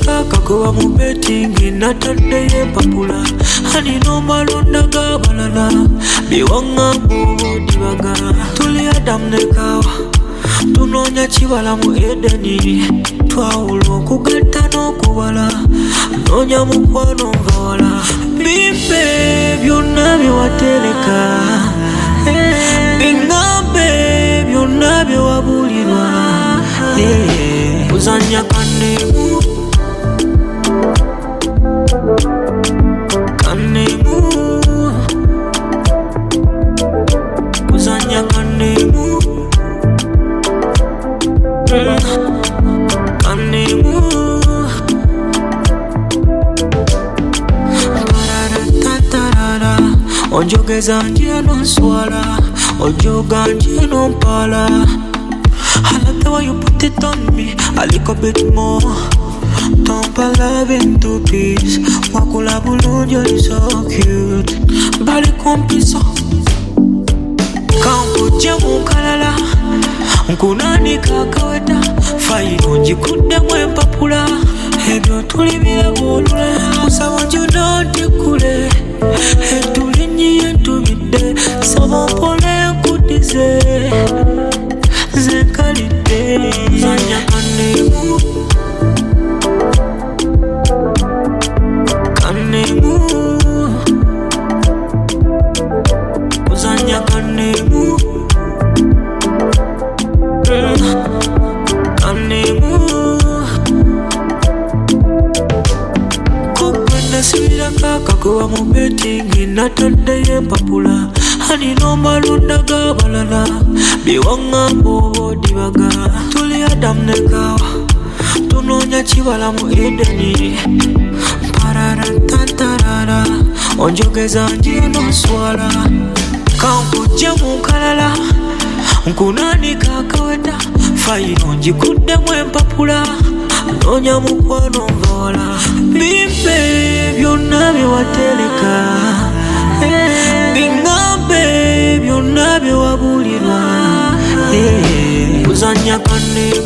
kakakuba mu betting nataddeyo empapula alina omalonda g'abalala biwaŋŋamba oba odibaga tuli Adamu ne Kaawa tunoonya kibala mu Edeni twawula okugatta n'okubala noonya mukwano nva wala bimpe byonna byewatereka biŋŋambe byonna byewabulirwa kuzanya kanemu kanemu kuzanya kanemu kanemu pararatarara onjogeza nje nonswala ojoga nje nompala I like the way you put it on me a little bit more. Don't love in two piece. Wakula bulunjo is so cute. Bali kompiso kankuje mukalala nkunani kakaweta fayiro njikudde mwempapula ebyo tuli byebulula musaba njunotikule etulinyiye ntubidde saba mpole nkudize zekalide zanya kanemu kanemu zanya kanemu kanemu kukwenda sibira kakakuba mu betting nataddeyo empapula alina omalonda g'abalala biwaŋŋamba oba odibaga tuli Adamu ne Kaawa tunoonya kibala mu Edeni pararatarara onjogeza nje nonswala kankuje munkalala nkunani kakaweta fayiro njikuddemu empapula noonya mukwano nva wala bimpe byonna byewatereka biŋŋambe byonna byewabulirwa kuzanya kanemu